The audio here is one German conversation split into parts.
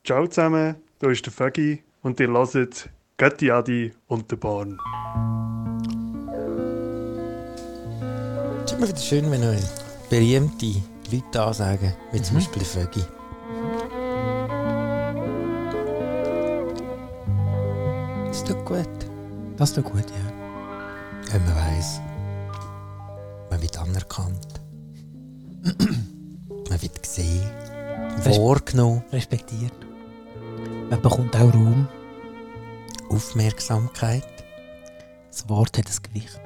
Ciao zusammen, hier ist der Vögi und ihr hört Götti Adi und der Born. Es ist immer wieder schön, wenn euch berühmte Leute ansagen, wie zum Beispiel der Vögi. Das tut gut. Das tut gut, ja. Wenn man weiss, man wird anerkannt. Man wird gesehen, wahrgenommen, Respektiert. Man bekommt auch Raum. Aufmerksamkeit. Das Wort hat ein Gewicht.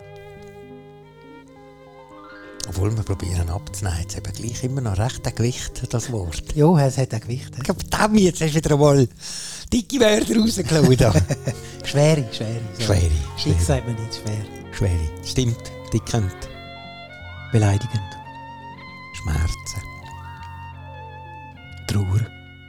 Obwohl wir probieren abzunehmen, es eben gleich immer noch recht ein Gewicht, das Wort. Ja, es hat ein Gewicht. Ich glaube, jetzt hast du wieder einmal dicke Wörter rausgelassen. Schwere. So. Schwere. Dick sagt man nicht, schwer. Schwere. Stimmt. Dickend. Beleidigend. Schmerzen. Trauer.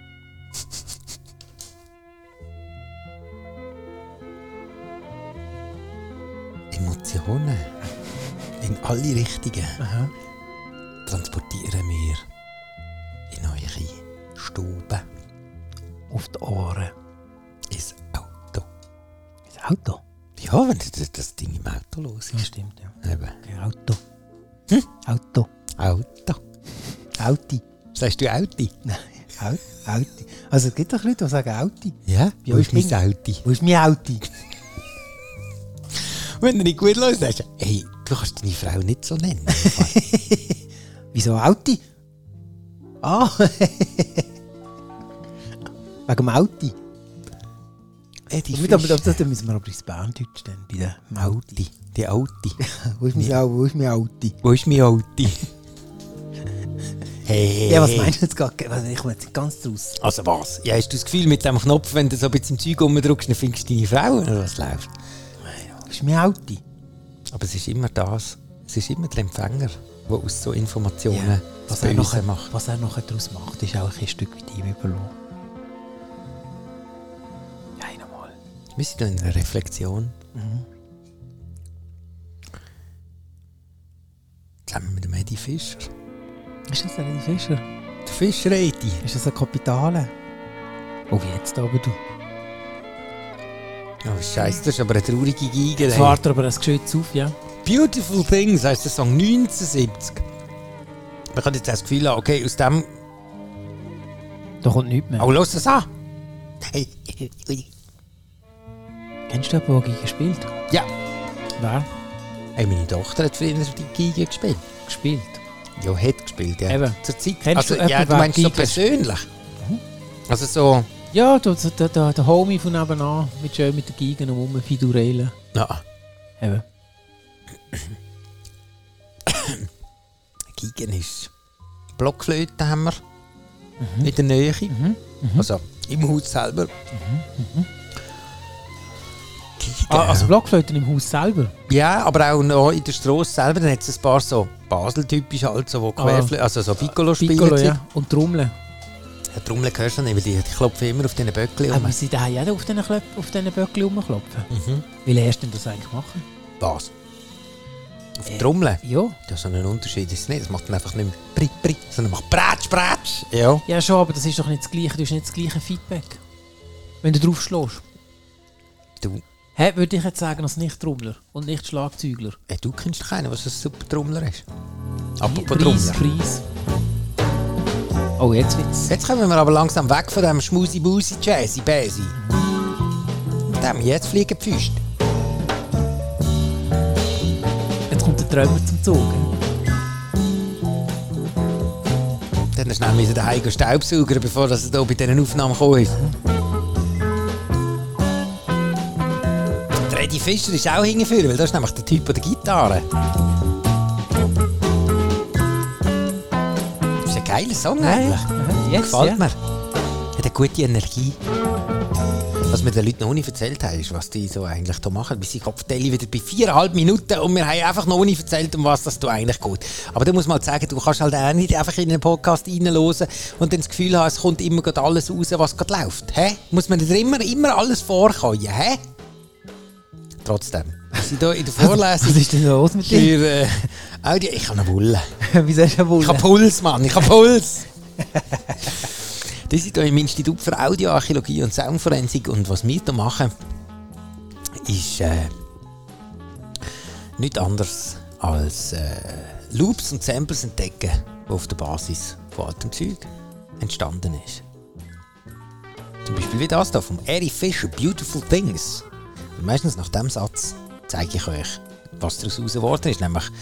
Emotionen. In alle Richtungen. Aha. Transportieren wir in eure Stube. Auf die Ohren. Ins Auto. Das Auto? Ja, wenn das Ding im Auto los Ja, ist. stimmt, ja. Eben. Okay, Auto. Auto. Auti. Sagst du Auti? Nein, Auti. Also es gibt doch Leute, die sagen Auti. Ja? Ja, Wo ist ich mein Auti? Wo ist mein Auti? Wenn du nicht gut los sagst, hey, du kannst deine Frau nicht so nennen. Wieso Auti? Ah! Wegen dem Auti. Die Das müssen wir aber ins Berndeutsch dann, bei der Auti. Die Auti. Wo ist mein Auti? Wo ist mein Auti? Hey. Ja, was meinst du jetzt gerade? Ich komme jetzt nicht ganz draus. Also was? Ja, hast du das Gefühl, mit dem Knopf, wenn du so ein bisschen im Zeug rumdrückst, dann findest du deine Frau, oder was läuft? Wo ist mein Auti? Aber es ist immer das. Es ist immer der Empfänger, der aus so Informationen Ja, das was er Böse nachher macht. Was er nachher daraus macht, ist auch ein Stück weit ihm überlassen. Ja, einmal. Wir sind in einer Reflexion. Zusammen mit dem Eddie Fischer. Ist das der Eddie Fischer? Der Fischer Eddie. Ist das ein Kapitale? Oh, wie jetzt aber du. Oh Scheiße, das ist aber eine traurige Geige. Jetzt wart aber das Geschütz auf, ja? Beautiful Things heisst der Song 1970. Man kann jetzt das Gefühl haben, okay, aus dem... Da kommt nichts mehr. Oh, lass das an! Kennst du jemanden, der Geige spielt? Ja. Wer? Hey, meine Tochter hat früher die Geige gespielt. Gespielt? Ja, hat gespielt, ja. Eben. Zur Zeit. Kennst Also, du ja, jemanden, du der meinst so Geige persönlich? Also so... Ja, der Homie von nebenan, mit schön mit den Geigen rumfidurellen. Ja. Eben. Geigen ist... Blockflöte haben wir. In der Nähe. Also im Haus selber. Also Blockflöten im Haus selber? Ja, aber auch noch in der Strasse selber. Dann hat es ein paar so Basel-typisch halt, so, wo Querflöte, also so Piccolo spielen. Piccolo, ja. Und Trommeln. Ja, Trommeln hörst du nicht, weil die klopfen immer auf diesen Böckchen Aber sie daheim jeder auf diesen Böckchen rumklopfen. Wie lernst du denn das eigentlich machen? Was? Auf die Trommeln? Ja. Ja, so einen Unterschied ist es nicht. Das macht dann einfach nicht mehr Brit, Brit, sondern macht Bratsch, Bratsch. Ja. Ja schon, aber das ist doch nicht das Gleiche. Du hast nicht das gleiche Feedback. Wenn du drauf schlägst. Du, Würde ich jetzt sagen, als Nicht-Trommler und Nicht-Schlagzeugler. du kennst doch keinen, was ein super Trommler ist. Apropos Preis, Trommler. Preis. Oh, jetzt wird's. Jetzt kommen wir aber langsam weg von dem Schmusi-Busi-Jazzy-Bäsi. Mit dem jetzt fliegen die Füße. Jetzt kommt der Träumer zum Zug. Dann hast du nämlich daheim Staubsauger, bevor das hier bei diesen Aufnahmen gekommen ist. Der Eddie Fischer ist auch hingeführt, weil das ist nämlich der Typ der Gitarre. Das ist ein geiler Song eigentlich. Jetzt, Gefällt ja. mir. Hat eine gute Energie. Was wir den Leuten noch nicht erzählt haben, ist, was die so eigentlich hier machen. Wir sind Kopfteile wieder bei 4,5 Minuten und wir haben einfach noch nicht erzählt, um was das da eigentlich geht. Aber du musst mal sagen, du kannst halt auch nicht einfach in einen Podcast reinhören und dann das Gefühl haben, es kommt immer gerade alles raus, was gerade läuft. Hä? Muss man nicht immer alles vorkommen? Hä? Trotzdem. Wir sind hier in der Vorlesung. Was ist denn los mit dir? Für ich habe eine Wulle. Wieso hast du eine Wulle? Ich habe Puls, Mann. Ich habe Puls. Die sind hier im Institut für Audioarchäologie und Soundforensik und was wir hier machen, ist nichts anderes als Loops und Samples entdecken, die auf der Basis von altem Zeug entstanden ist. Zum Beispiel wie das hier vom Eddie Fisher, Beautiful Things. Und meistens nach diesem Satz zeige ich euch, was daraus geworden ist. Nämlich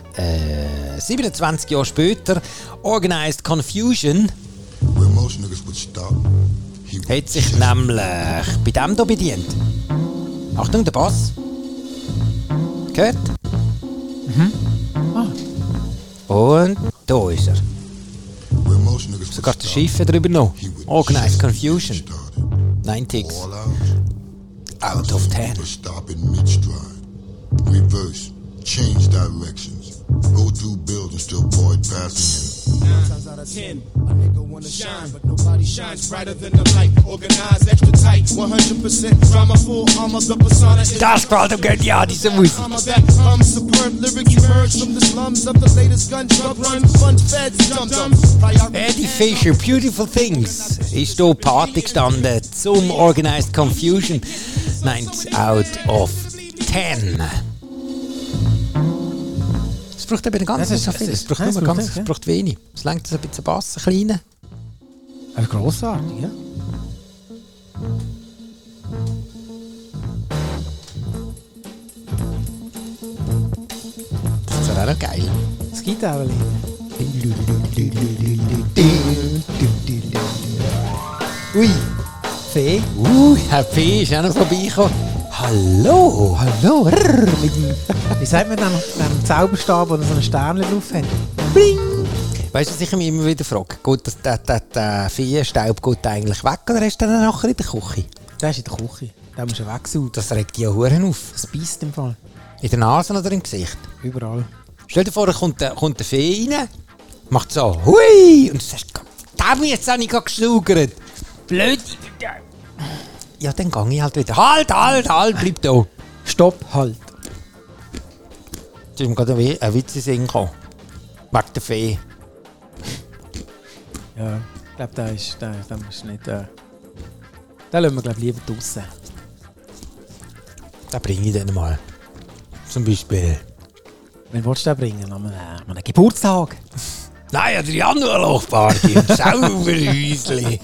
27 Jahre später, Organized Confusion hat sich nämlich bei dem hier bedient. Achtung, der Bass. Gehört? Und da ist er. Sogar der Schiffe drüber noch. Organized Confusion. 9 ticks. Out of 10. Reverse, change directions. Go through buildings to avoid passing in. 9 times out of 10, a nigga wanna shine, but nobody shines brighter than the light. Organized, extra tight, 100% drama full armor. The persona is das gefällt ihm gut, ja, diese Musik. superb lyrics emerge from the slums of the latest gun drug run. Fund feds, dum-dum. Eddie Fisher, Beautiful Things, ist hier Party gestanden zum Organized Confusion. 9 out of 10. Es braucht eben ganz nicht so viel. Es braucht nur ganz, es braucht wenig. Es lenkt ein bisschen Bass, ein kleiner. Also grossartig, ja. Das ist auch noch geil. Das Gitarre. Ui, Fee. Herr P. ist auch noch vorbeigekommen. Hallo. Wie sagt man dann einem Zauberstab, der so ein Sternchen drauf hat? Weißt du, was ich mich immer wieder frage? Geht der Feenstaub geht eigentlich weg oder ist der dann nachher in der Küche? Der ist in der Küche. Den musst du wegsaugen. Das regt die ja Huren auf. Das beißt im Fall. In der Nase oder im Gesicht? Überall. Stell dir vor, da kommt der Fee rein, macht so, hui! Und du sagst, verdammt, jetzt habe ich gerade geschlugert. Blöd. Ja, dann gehe ich halt wieder. Halt, bleib da. Stopp, halt. Jetzt ist mir gerade ein Witz in den Sinn gekommen. Wegen der Fee. Ja, ich glaube, der ist nicht... Den lassen wir, glaube ich, lieber draussen. Den bringe ich dann mal. Zum Beispiel. Wen willst du den bringen? An einem Geburtstag? Nein, an der Januarlochparty. Im Sauberhäusli.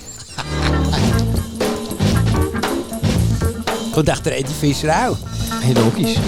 Kommt echt der Eddie Fischer auch? Hey, logisch.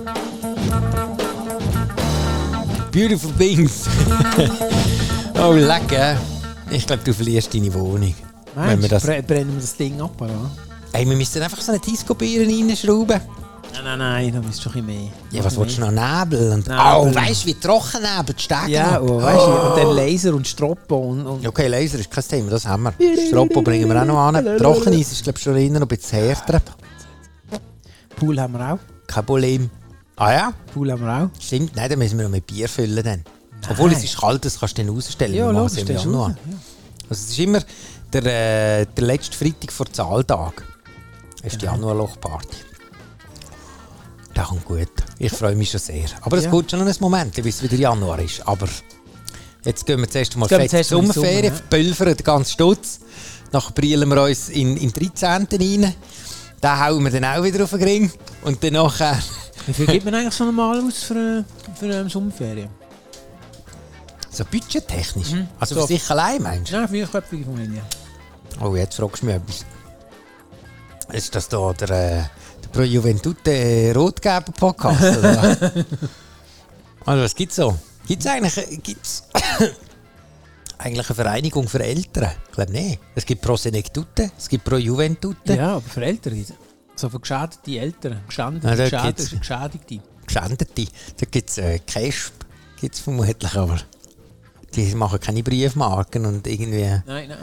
Beautiful Things. Oh, lecker. Ich glaube, du verlierst deine Wohnung. Meinst wir das... brennen wir das Ding ab, oder? Hey, wir müssen einfach so eine Disco-Bier reinschrauben. Nein, da müsst du ein bisschen mehr. Ja, was willst du noch? Nebel? Und... Nebel. Oh, weißt du, wie trocken Nebel, die Stege Ja, ab. weißt du, und dann Laser und Stroppo und... Okay, Laser ist kein Thema, das haben wir. Stroppo bringen wir auch noch an. Trockeneis ist, glaube ich, schon eher noch ein bisschen härter. Pool haben wir auch. Kein Problem. Ah ja? Pool haben wir auch. Stimmt, nein, dann müssen wir noch mit Bier füllen. Dann. Obwohl es ist kalt, das kannst du dann rausstellen. Ja, Wir machen logisch, es im das ist Januar. raus, ja. Also es ist immer der letzte Freitag vor Zahltag. Das ist die Januarlochparty. Das kommt gut. Ich freue mich schon sehr. Aber es geht schon noch ein Moment, bis es wieder Januar ist. Aber jetzt gehen wir zuerst mal fett in die Sommerferien, verpulvern den ganzen Stutz. Nachher brillen wir uns in den 13. rein. Den hauen wir dann auch wieder auf den Ring. Und dann nachher... Wie viel gibt man eigentlich so normal aus für eine Sommerferien? So budgettechnisch? Also So. für sich allein, meinst du? Ja, 4 Köpfige Familie. Oh, jetzt fragst du mich etwas. Ist das da der Pro Juventute Rotgeber Podcast? Oder? Also was gibt's so? Gibt's eigentlich eine Vereinigung für Eltern? Ich glaube nicht. Es gibt Pro Senectute, es gibt Pro Juventute. Ja, aber für Eltern gibt es. So für geschädigte Eltern. Geschädigte. Geschändete. Da gibt es Cash, gibt's vermutlich, aber die machen keine Briefmarken und irgendwie... Nein.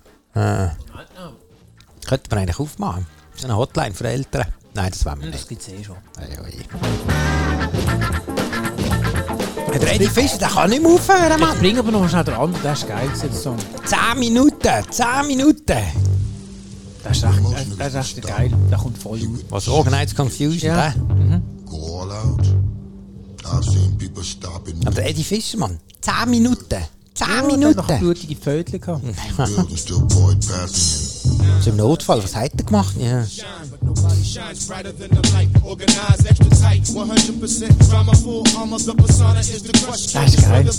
Könnte man eigentlich aufmachen. So eine Hotline für Eltern. Nein, das wollen wir Das nicht. gibt es eh schon. Der Eddie Fischer, der kann nicht mehr aufhören, Mann. Ich bringe aber noch schnell den anderen, der ist geil. Der Song. 10 Minuten. Der ist echt geil. Der kommt voll aus. Was Organized Confusion, Ja. Go all out. I've seen people stop in Aber der Eddie Fischer, Mann. 10 Minuten. 10 Ja, Minuten. noch blutige Pfötchen gehabt. Building still void passing in. Also im Notfall, was hat er gemacht? Ja. But nobody shines brighter than the light. Organized, extra tight, 100% drama full armor. The persona is the crush. Das ist geil.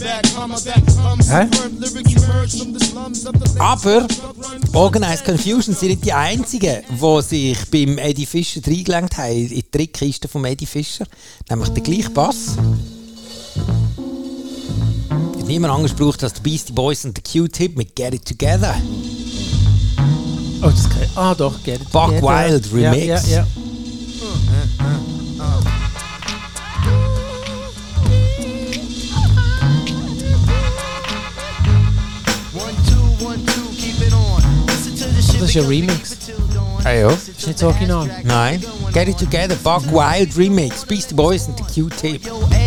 Aber Organized Confusion sind nicht die einzigen, die sich beim Eddie Fischer reingelenkt haben in die Trickkiste vom Eddie Fischer. Nämlich der gleiche Bass. Hat niemand anders gebraucht als die Beastie Boys und der Q-Tip mit Get It Together. Oh, das kann ich. Ah, doch, Get It Buck Together. Wild Remix. Ja, ja, ja. Das ist ein Remix. Ah ja. Das ist nicht das Original. Nein. Get It Together, Buck Wild Remix, Beastie Boys und der Q-Tip.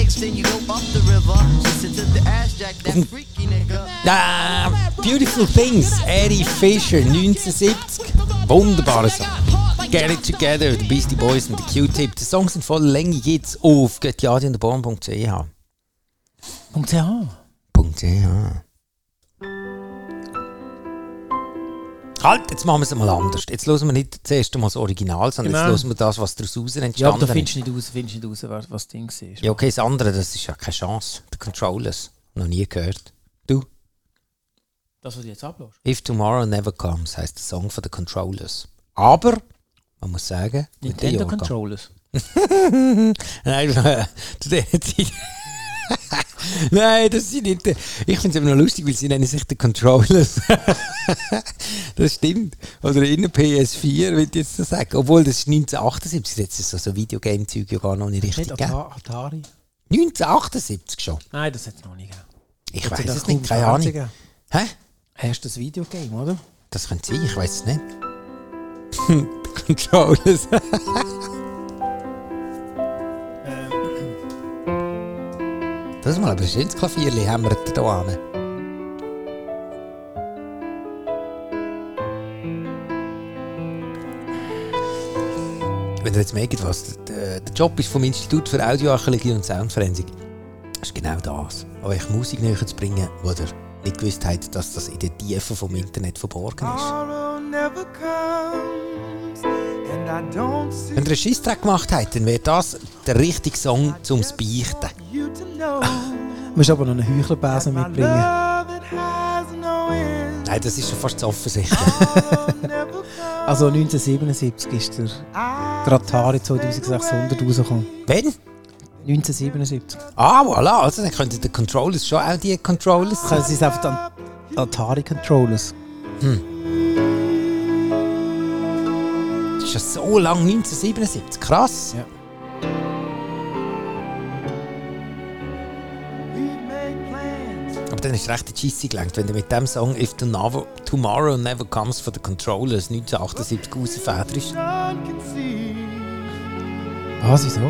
Beautiful Things, Eddie Fischer, 1970. Wunderbarer Song. Get It Together, die Beastie Boys und der Q-Tip. Die Songs sind voller Länge jetzt auf göttiadiunderborn.ch. Halt, jetzt machen wir es mal anders. Jetzt hören wir nicht zuerst einmal das Original, sondern Genau. jetzt hören wir das, was daraus entstanden Ja, aber da ist. findest du nicht raus, was das Ding ist. Ja, okay, das andere, das ist ja keine Chance. The Controllers. Noch nie gehört. Du? Das, was du jetzt ablässt. If Tomorrow Never Comes heisst der Song von The Controllers. Aber, man muss sagen, mit der Nintendo Jahrgang. Controllers. Nein, zu dieser Zeit. Nein, das sind nicht. Ich finde es immer noch lustig, weil sie nennen sich The Controllers. Das stimmt. Oder in der PS4, würde ich jetzt so sagen. Obwohl, das ist 1978. Jetzt ist so Videogame-Zeug ja gar noch nicht richtig Nicht gegeben. Atari? 1978 schon. Nein, das hat es noch nicht gegeben. Ich Hat weiß doch es kaum nicht, keine Ahnung. Fernsehen gegeben. Hä? Hast du das Videogame, oder? Das könnte sein, ich weiß es nicht. The Controllers. Das ist mal ein schönes Klavierli, haben wir da an. Wenn ihr jetzt merkt, was der Job ist vom Institut für Audioarchäologie und Soundforensik, ist genau das. Euch Musik näher zu bringen, wo ihr nicht gewusst habt, dass das in den Tiefen vom Internet verborgen ist. Wenn ihr einen Scheisstrack gemacht habt, dann wäre das der richtige Song zum Beichten. Du musst aber noch einen Heuchlerbesen mitbringen. Nein, das ist schon fast offensichtlich. Also 1977 ist der Atari 2600 rausgekommen. Wenn? 1977. Ah, voilà, also dann könnten die Controllers schon auch die Controllers sein. Das ist einfach dann Atari Controllers. Das ist ja so lang, 1977, krass. Ja. Aber dann ist recht die Scheisse gelangt, wenn du mit dem Song If Tomorrow Never Comes von den Controllers 1978 rausfäderst. Was, wieso?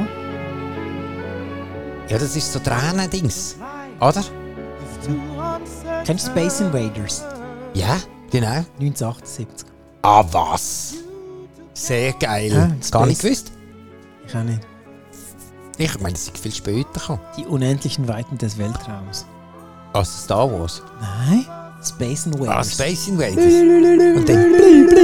Ja, das ist so Tränen-Dings, oder? Kennst du Space Invaders? Ja, genau. 1978. Ah, was? Sehr geil. Ja, Gar nicht Space. gewusst. Ich auch nicht. Ich meine, es ist viel später gekommen. Die unendlichen Weiten des Weltraums. Also Star Wars. Nein? Space Ah, Invaders. Space Invaders. Und dann...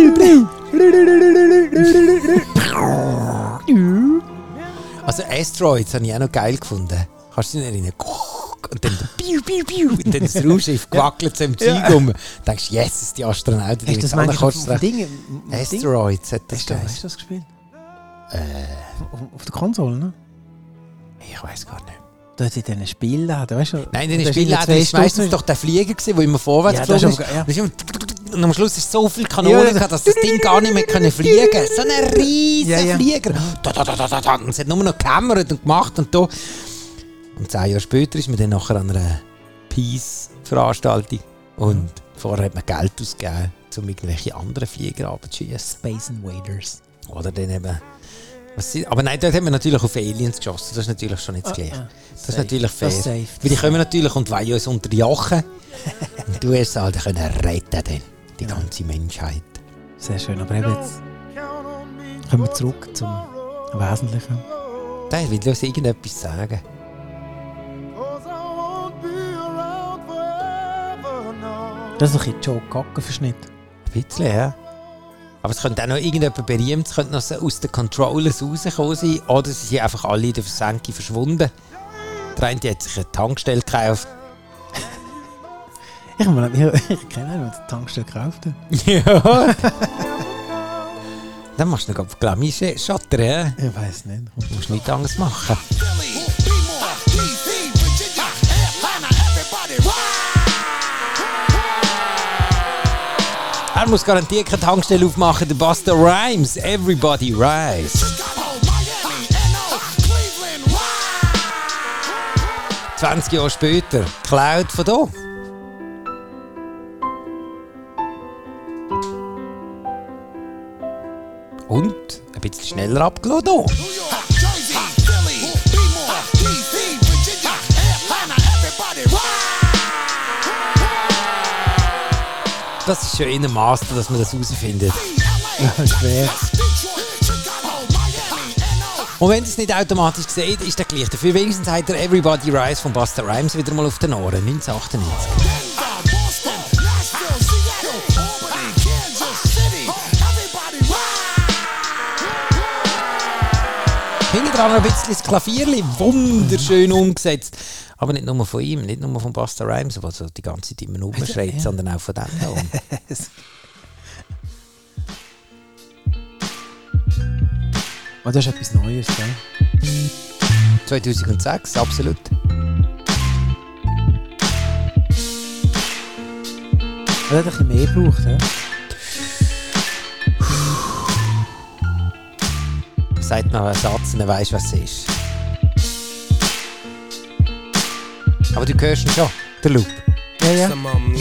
Also Asteroids habe ich auch noch geil gefunden. Kannst du dich erinnern? Und dann piu, piu, piu. Und dann das Raumschiff gewackelt so im Zeug rum. Du denkst, yes, die Astronauten, die Hast du das mit allen manchmal Kosten- auf dem Ding? Asteroids hat das Hast du geheißen. das gespielt? Auf der Konsole, ne? Ich weiß gar nicht. Da hat sie diesen Spielladen, weißt du? Nein, in den da Spielen ist war irgendwie es zwei meistens Stufen- doch der Flieger gewesen, der immer vorwärts Ja, das geflogen ist aber- ist. Und am Schluss ist so viel Kanonen gehabt, dass das Ding gar nicht mehr können fliegen konnte. So ein riesen Ja, ja. Flieger. Und es hat nur noch gekämmert und gemacht und da. Und 10 Jahre später ist man dann nachher an einer Peace-Veranstaltung. Und vorher hat man Geld ausgegeben, um irgendwelche anderen Flieger abzuschießen. Space Invaders. Oder dann eben... Aber nein, dort haben wir natürlich auf Aliens geschossen. Das ist natürlich schon nicht das Gleiche. Das ist natürlich fair. Das ist safe. Weil die kommen natürlich und wollen uns unter die Jachen. Und du hast halt können retten, dann, die ganze Menschheit. Sehr schön, aber eben jetzt kommen wir zurück zum Wesentlichen. Da will uns irgendetwas sagen. Das ist ein bisschen Joe Cocker-Verschnitt. Ein bisschen, ja. Aber es könnte auch noch irgendjemand berühmt, es könnte noch so aus den Controllers rausgekommen sein. Oder sie sind einfach alle in der Versenkung verschwunden. Der eine hat sich eine Tankstelle gekauft. Ich kenne einen, der eine Tankstelle gekauft hat. Ja. Dann machst du noch Glammy-Schotter, ja? Ich weiss nicht. Du musst nichts anderes machen. Er muss garantiert keine Tankstelle aufmachen, der Busta Rhymes. Everybody rise. 20 Jahre später, Cloud von hier. Und ein bisschen schneller abgeladen hier. Das ist schon in einem Master, dass man das herausfindet. Ja, schwer. Und wenn ihr es nicht automatisch seht, ist das gleich. Dafür wenigstens hat der Everybody Rise von Busta Rhymes wieder mal auf den Ohren. 1998. Hinten dran ein bisschen das Klavierli, wunderschön umgesetzt. Aber nicht nur von ihm, nicht nur von Busta Rhymes, der so die ganze Zeit immer rumschreit, ja, sondern auch von dem da oben. Oh, das ist etwas Neues, gell? 2006, absolut. Er hat ein bisschen mehr gebraucht, ja? Sagt noch einen Satz und dann weisst, was es ist. Aber du hörst ihn schon, der Loop. Ja, ja.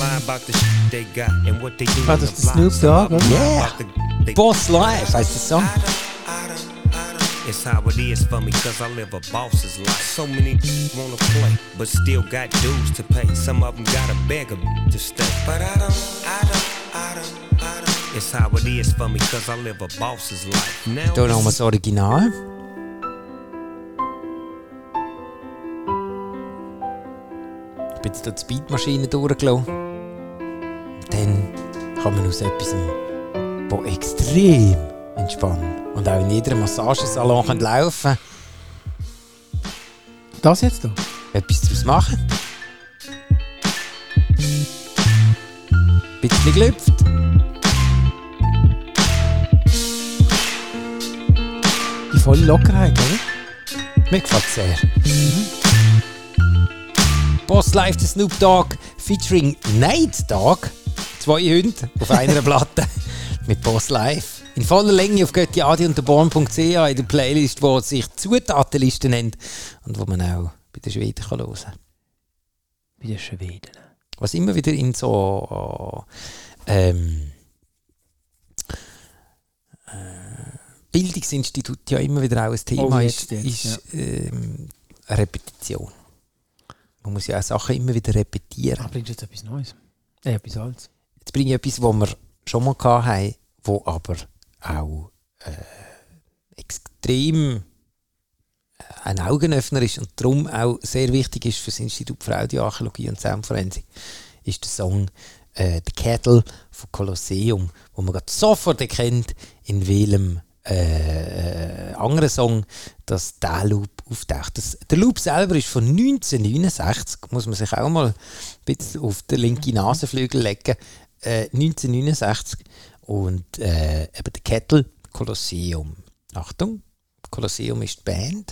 Ah, das ist der Snoop Dogg, oder? Yeah! Boss Life heisst der Song. It's how it is for me, cause I live a boss's life. So many wanna play, but still got dues to pay. Some of them gotta beg to stay. But I don't. It's how it is for me, cause I live a boss's life. Now Hier nochmal das Original. Ich bin jetzt durch die Speedmaschine durchgelaufen. Dann kann man aus etwas, das extrem entspannen und auch in jeder Massagesalon laufen kann, Das jetzt da? etwas daraus machen. Ein bisschen gelüpft. Die volle Lockerheit, oder? Mir gefällt es sehr. Boss Life, der Snoop Dogg featuring Nate Dogg. 2 Hunde auf einer Platte mit Boss Life. In voller Länge auf göttiadi und derborn.ch in der Playlist, die sich Zutatenliste nennt und wo man auch bei den Schweden hören kann. Bei den Schweden. Was immer wieder in so Bildungsinstitut ja immer wieder auch ein Thema ist Repetition. Man muss ja auch Sachen immer wieder repetieren. Ah, bringst du jetzt etwas Neues? Etwas Altes. Jetzt bringe ich etwas, was wir schon mal hatten, wo aber auch extrem ein Augenöffner ist und darum auch sehr wichtig ist für das Institut für Audioarchäologie und Soundforensik, ist der Song «The Kettle» von Colosseum, wo man gerade sofort erkennt, in welchem anderen Song, dass der Loop auftaucht. Der Loop selber ist von 1969, muss man sich auch mal ein bisschen auf den linken Nasenflügel legen, 1969 und eben der Kettle, Colosseum. Achtung, Colosseum ist die Band.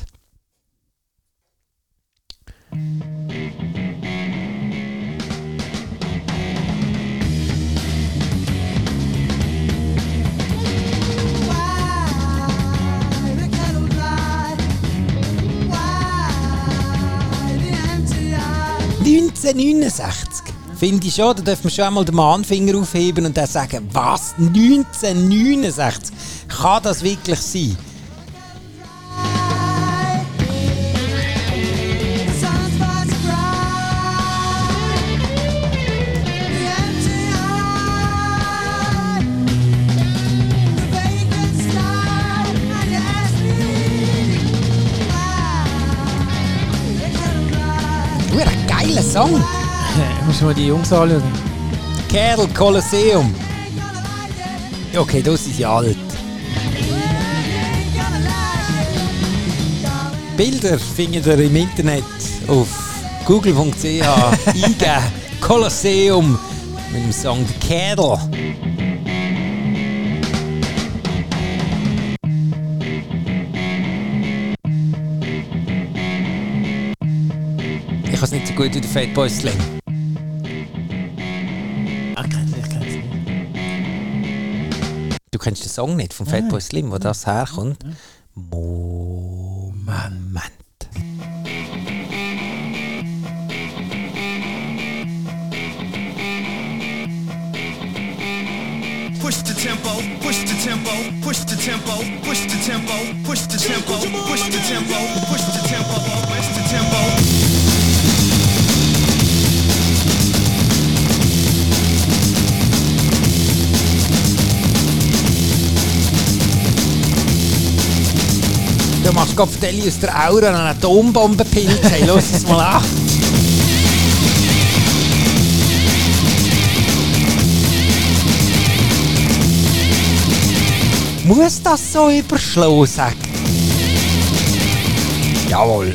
Finde ich schon, da dürfen wir schon einmal den Mahnfinger aufheben und dann sagen, was? 1969? Kann das wirklich sein? Ein geiler Song. Ich muss mal die Jungs anschauen. Cattle Colosseum. Okay, das ist ja alt. Bilder findet ihr im Internet auf google.ch eingeben. Colosseum mit dem Song The Cattle. Ich kann es nicht so gut wie der Fatboy Slim. Ich kenne es nicht. Du kennst den Song nicht von Fatboy Slim, wo das herkommt? Moment. Push the tempo, push the tempo, push the tempo, push the tempo, push the tempo, push the tempo, push the tempo, push the tempo. Du machst Kopfdeli aus der Aura an eine Atombombe gepinnt. Hey, lass es mal an. Muss das so überschlagen sagen? Jawohl.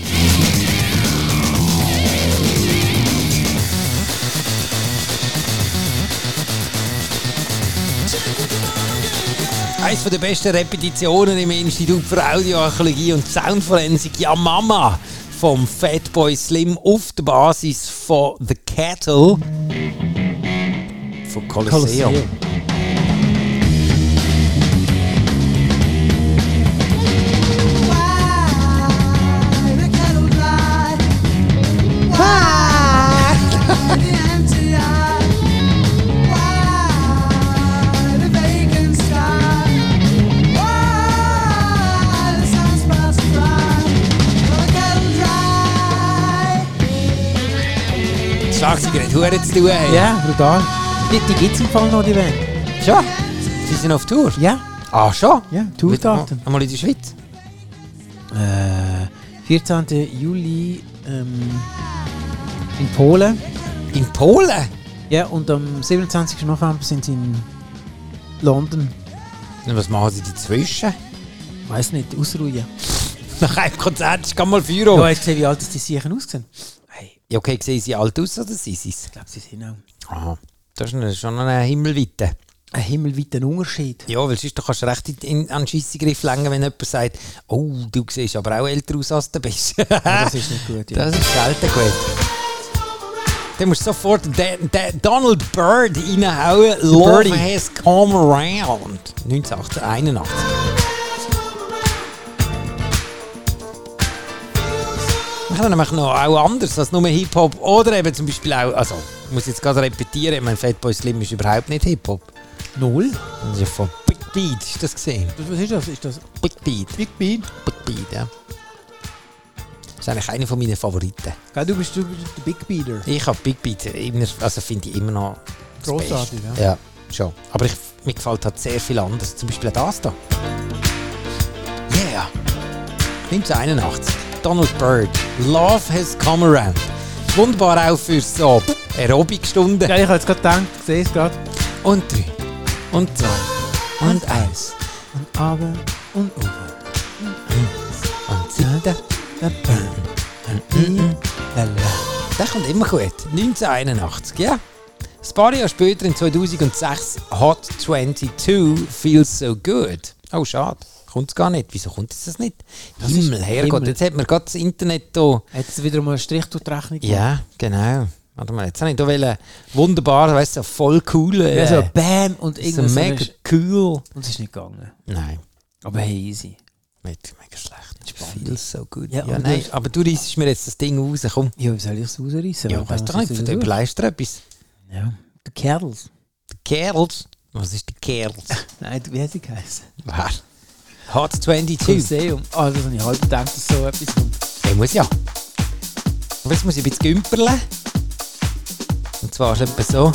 Eines der besten Repetitionen im Institut für Audioarchäologie und Soundforensik, ja Mama, vom Fatboy Slim auf der Basis von The Cattle von Colosseum. Schlagzeuger hat Huren zu tun. Hey. Ja, brutal. Die gibt es im Fall noch, die Band. Schon? Sie sind auf Tour? Ja. Ah, schon? Ja, Tourdaten. Einmal in der Schweiz? 14. Juli in Polen. In Polen? Ja, und am 27. November sind sie in London. Und was machen sie dazwischen? Weiß nicht, ausruhen. Nach einem Konzert ist mal Feuer. Du hast gesehen, wie alt die sicher aussehen. Hey. Ja, okay, sehen sie alt aus oder sind sie es? Ich glaube, sie sind auch. Aha. Das ist schon ein Himmelweite. Ein himmelweiter Unterschied. Ja, weil sonst kannst du recht an den Scheissegriff lenken, wenn jemand sagt, oh, du siehst aber auch älter aus, als du bist. Ja, das ist nicht gut. Ja. Das ist selten gut. Dann musst du sofort Donald Byrd reinhauen. Love Birdie. has come around. 1981. Wir können nämlich noch auch anders als nur Hip-Hop oder eben zum Beispiel auch, also ich muss jetzt gerade repetieren, mein Fatboy Slim ist überhaupt nicht Hip-Hop. Null? Das ist ja von Big Beat, hast du das gesehen? Was ist das? Ist das Big Beat. Big Beat? Big Beat, ja. Das ist eigentlich einer von meinen Favoriten. Ja, du bist der Big Beater. Ich habe Big Beat immer, also finde ich immer noch das Grossartig, Beste. Ja, schon. Aber mir gefällt halt sehr viel anderes. Zum Beispiel das da. Yeah. 1981. Donald Byrd. Love has come around. Wunderbar auch für so Aerobikstunden. Ja, ich habe jetzt gerade gedacht, ich sehe es gerade. Und 3. Und 2. Und 1. Und aber und over. Und 7. Der kommt immer gut. 1981, ja. Ein paar Jahre später, in 2006, Hot 22 Feels So Good. Oh, schade. Kommt es gar nicht. Wieso kommt es das nicht? Himmel, Herrgott. Jetzt hat man gerade das Internet hier. Jetzt wieder mal einen Strich durch die Rechnung gemacht. Ja, genau. Warte mal, jetzt habe ich hier wunderbar, weißt du, voll cool. Ja, so BAM und so irgendwas. mega cool. Und es ist nicht gegangen. Nein. Aber hey, easy. Mega schlecht. Feels so good. Ja, Ja, nein, aber du reißt mir jetzt das Ding raus, komm. Ja, wie soll ich es rausreißen? Ja, weißt du nicht, du überleist dir etwas. Ja. Die Kerls. Die Kerls? Was ist die Kerls? Nein, wie hat die geheißen? Wer? Hot 22. Museum. Ah, das habe ich halb gedacht, dass so etwas kommt. Der muss ja. Aber jetzt muss ich ein bisschen gümperlen. Und zwar ist es etwa so.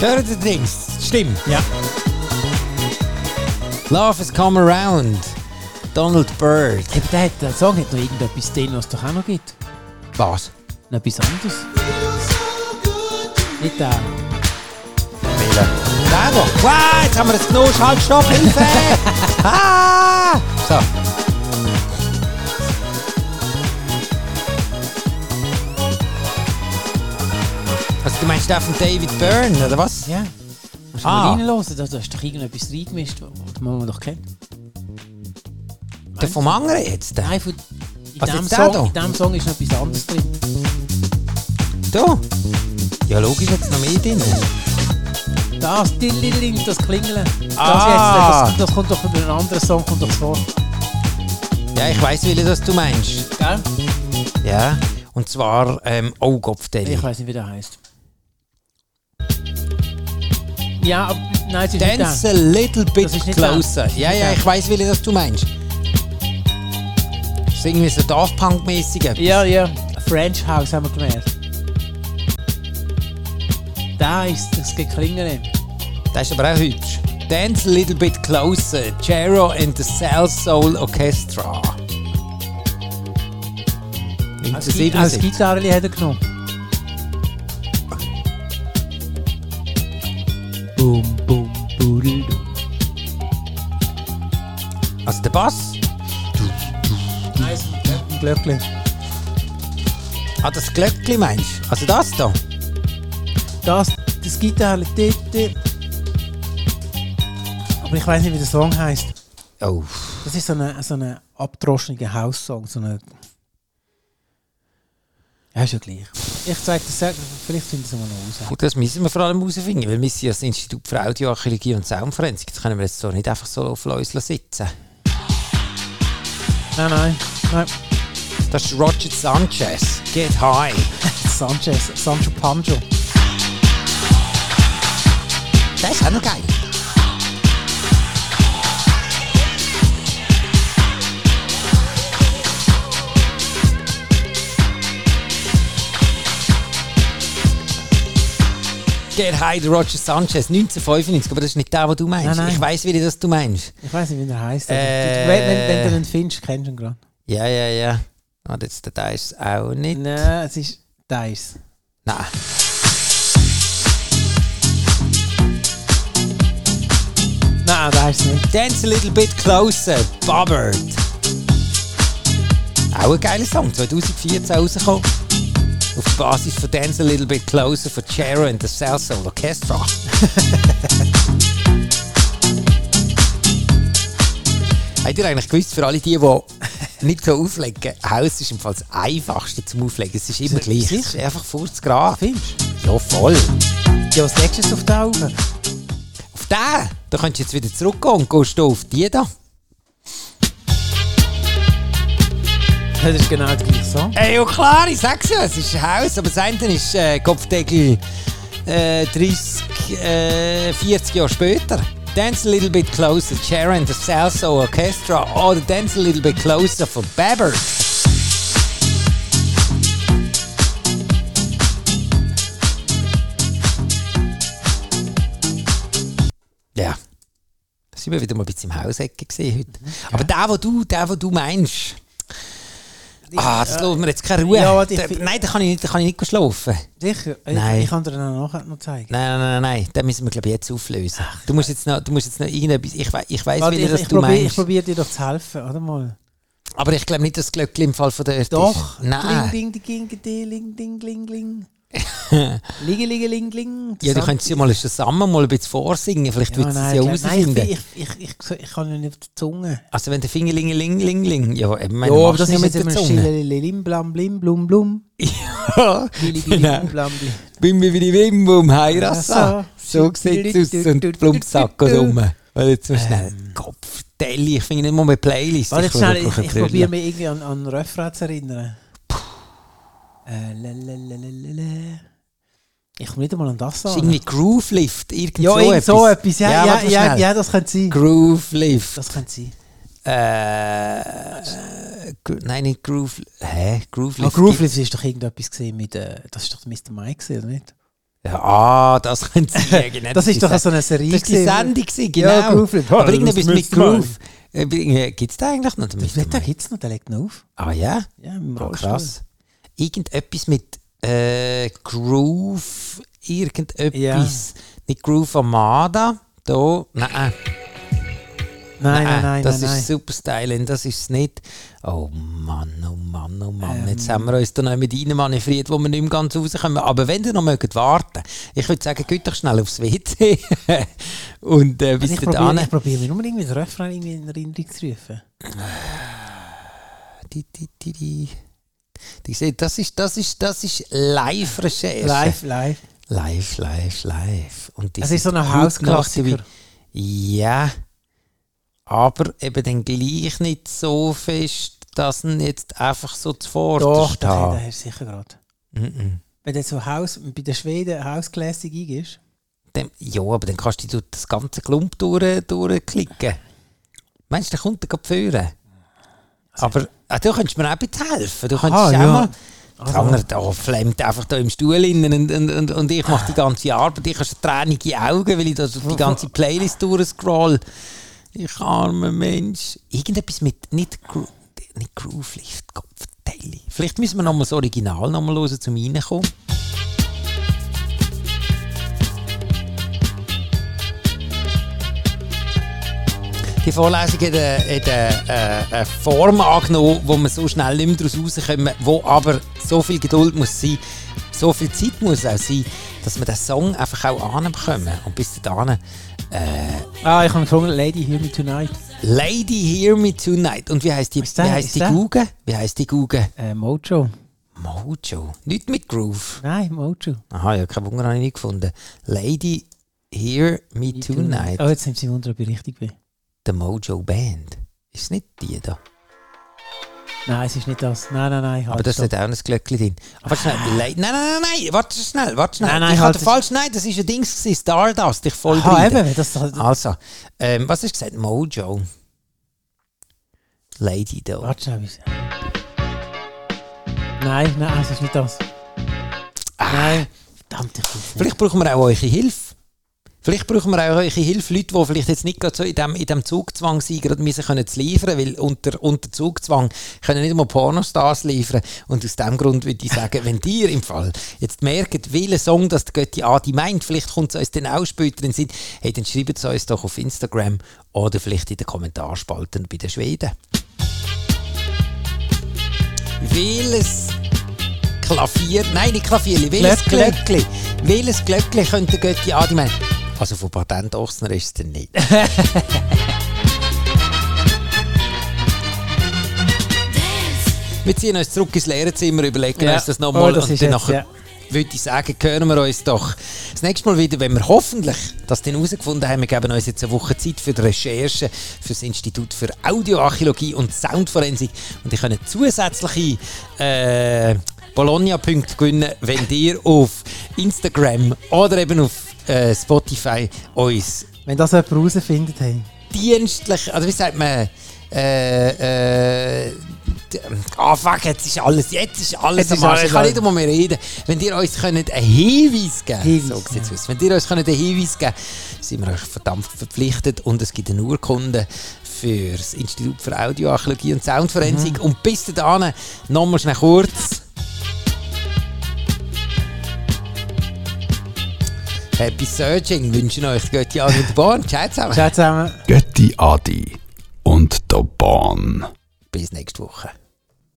Hört ihr Dings? Stimmt. Ja. Love has come around. Donald Byrd. Eben, der Song hat noch irgendetwas drin, was es doch auch noch gibt. Was? Noch etwas anderes. Nicht der. Der doch. Wow, jetzt haben wir das Knusch. Halt, stopp, Hilfe! Ah! So. Also du meinst den von David Byrne, oder was? Ja. Musst du mal reinhören, da hast du doch irgendetwas reingemischt, was man doch kennt. Der vom anderen jetzt? Nein, in diesem Song ist noch etwas anderes drin. Da? Ja, logisch, jetzt noch mehr drin. Das Klingeln. Ah. Das kommt doch über einen anderen Song kommt doch vor. Ja, ich weiss, wie das du meinst. Gell? Ja, und zwar, oh Kopfdeli. Ich weiss nicht, wie der heisst. Ja, aber nein, es ist Dance nicht a little bit Das ist nicht closer. der. Ja, ich weiss, wie das du meinst. Das ist irgendwie so Daft Punk-mäßig. Ja. French House haben wir gemerkt. Da ist das Geklingeln. Das ist aber auch hübsch. Dance a little bit closer. Jero and the Cell Soul Orchestra. Als 1977. Gitarre hat er genommen. Boom, boom, boodle. Also der Bass. Nein, ein Glöckchen. Ah, das Glöckchen meinst du? Also das da? Das Gitarre dort. Aber ich weiß nicht, wie der Song heisst. Oh. Das ist so ein abgedroschener House-Song. Ja, ist ja gleich. Ich zeige das, vielleicht finden Sie es mal noch raus. Gut, das müssen wir vor allem herausfinden, weil wir sind ja das Institut für Audioarchäologie und Soundforensik. Das können wir jetzt so nicht einfach so auf uns sitzen. Nein. Das ist Roger Sanchez. Get High. Sancho Pancho. Das ist auch noch geil. Get High, der Roger Sanchez, 1995, aber das ist nicht der, den du meinst. Nein. Ich weiss, wie das du meinst. Ich weiß nicht, wie der heisst. Wenn du ihn findest, kennst du ihn gerade. Ja. Ah, jetzt der ist es auch nicht. Nein, es ist Dice. Nein. Nein, der ist es nicht. Dance a little bit closer, Bobbert. Auch ein geiler Song, 2014 rausgekommen. Auf der Basis von Dance a little bit closer von Jero and the Cell Soul Orchestra. Habt ihr eigentlich gewusst, für alle die nicht so auflegen, Haus ist im Fall das einfachste zum Auflegen. Es ist immer gleich. Es ist einfach 40 Grad. Findest du? Ja, voll. Ja, was legst du jetzt auf den Augen? Auf den? Da könntest du jetzt wieder zurückgehen und gehst du auf die da. Das ist genau der gleiche Song. Ja klar, ich sag's ja, es ist ein Haus, aber das eine ist Kopfdeckel 40 Jahre später. Dance a little bit closer, Jero and the Cell Soul Orchestra oder Dance a little bit closer von Bobbert. Ja, da sind wir wieder mal ein bisschen im Hausecke gesehen heute. Aber der, wo du meinst. Das lässt mir jetzt keine Ruhe. Ja, Nein, da kann ich nicht schlafen. Sicher? Nein. Ich kann dir dann nachher noch zeigen. Nein. Den müssen wir, glaube ich, jetzt auflösen. Du musst jetzt noch irgendetwas... Ich weiss, Warte, wie das du meinst. Ich probiere dir doch zu helfen, oder mal? Aber ich glaube nicht, dass das Glöckchen im Fall von der Erde Doch. ist. Nein. Ding, ding, ding, ding, ding, ding. Ling, ling. Ja, du könntest ja mal zusammen mal ein bisschen vorsingen. Vielleicht würdest du es ja herausfinden. Nein, ich kann ja nicht auf die Zunge. Also wenn der Finger ling. Ja, eben, Ja, aber das ist mit der Zunge. Lim, blam, blim, blum, blum. Ja, genau. Bim, wie Wim, Bum, Heirassa. So sieht es aus und Plumpsack rum. Weil jetzt so schnell. Kopfdeli, ich finde nicht mal mehr Playlist. Warte, ich probiere mich irgendwie an einen Refrain zu erinnern. Ich komme nicht einmal an das sagen. Irgendwie Groove Lift, irgend ja, so etwas. Ja, das könnte sein. Groove Lift. Das könnte sein. Nein, nicht Groove... Groove Lift. Groove Lift ist doch irgendetwas gesehen mit... das ist doch Mr. Mike, oder nicht? Ja, das können Sie sagen. Das ist doch so eine Serie. Das war die Sendung, genau. Ja, Groove. Aber irgendetwas mit Groove. Gibt es da eigentlich noch? Da gibt es noch, der legt noch auf. Ah ja? Ja, im Rollstuhl. Krass. Irgendetwas mit Groove, irgendetwas. Ja. Nicht Groove Armada. Da, Nein. Das ist Superstyling, das ist es nicht. Oh Mann. Jetzt haben wir uns da noch mit rein manövriert, wo wir nicht mehr ganz rauskommen. Aber wenn ihr noch mögt warten, ich würde sagen, geht doch schnell aufs WC. Und bis ich probiere mir nur irgendwie das Refrain irgendwie in Erinnerung zu rufen. Das ist Live-Recherche. Live. Und es ist so ein Hausklassiker. Ja. Aber eben dann gleich nicht so fest, dass ihn jetzt einfach so zuvorderst steht. Doch, der hast du sicher gerade. Wenn du so bei den Schweden Hausklassik eingibst. Ja, aber dann kannst du das ganze Klump durchklicken. Meinst du, der kommt gerade führen? Aber du könntest mir auch ein bisschen helfen. Du könntest mal... Der andere da flammt einfach da im Stuhl rein und ich mache die ganze Arbeit. Ich habe schon tränige Augen, weil ich da die ganze Playlist durchscroll. Ich armer Mensch. Irgendetwas mit nicht Groovelift, Kopfteile. Vielleicht müssen wir noch mal das Original noch mal hören, zum reinkommen. Die Vorlesung hat eine Form angenommen, wo man so schnell nicht mehr daraus rauskommen, wo aber so viel Geduld muss sein, so viel Zeit muss auch sein, dass wir den Song einfach auch anbekommen. Und bis dahin... ich habe gefragt, Lady Hear Me Tonight. Lady Hear Me Tonight. Und wie heisst die Guge? Wie heisst die Guge? Mojo. Mojo? Nicht mit Groove? Nein, Mojo. Aha, ja, kein Wunder, habe ich nicht gefunden. Lady Hear Me Tonight. Oh, jetzt nimmt sie Wunder, ob ich richtig bin. The Mojo Band. Ist es nicht die da? Nein, es ist nicht das. Nein. Aber da steht auch ein Glöckchen drin. Warte schnell. Nein, warte schnell. Nein, ich hatte falsch. Nein, das war ein Dings, Stardust. Ich voll eben. Also, was hast du gesagt? Mojo. Lady da. Warte schnell. Nein, es ist nicht das. Nein. Verdammt, ich weiß nicht. Vielleicht brauchen wir auch eure Hilfe. Vielleicht brauchen wir auch eure Hilfe, Leute, die vielleicht jetzt nicht gerade so in dem Zugzwang sind, gerade müssen können zu liefern, weil unter Zugzwang können nicht mal Pornostars liefern. Und aus diesem Grund würde ich sagen, wenn ihr im Fall jetzt merkt, welchen Song das der Götti Adi meint, vielleicht kommt es uns dann auch später in den Sinn, hey, dann schreibt es uns doch auf Instagram oder vielleicht in den Kommentarspalten bei den Schweden. Welches Klavier, nein, nicht Klavier, welches Glöckli. Welches Glöckli könnte der Götti Adi meinen? Also von Patent Ochsner ist es dann nicht. Wir ziehen uns zurück ins Lehrerzimmer, überlegen uns das nochmal und dann nachher würde ich sagen, hören wir uns doch das nächste Mal wieder, wenn wir hoffentlich das dann herausgefunden haben. Wir geben uns jetzt eine Woche Zeit für die Recherche für das Institut für Audioarchäologie und Soundforensik und ich kann zusätzliche Bologna-Punkte gewinnen, wenn ihr auf Instagram oder eben auf Spotify uns... Wenn das jemand herausfindet, hey. Dienstlich, also wie sagt man... fuck, jetzt ist alles am Arsch. Ich kann nicht einmal mehr reden. Wenn ihr uns einen Hinweis geben könnt, wenn ihr uns einen Hinweis geben könnt, sind wir euch verdammt verpflichtet und es gibt eine Urkunde für das Institut für Audioarchäologie und Soundforensik. Und bis dahin, nochmal schnell kurz... Happy Searching wünschen euch Götti Adi und der Bahn. Ciao zusammen. Ciao zusammen. Götti Adi und der Bahn. Bis nächste Woche.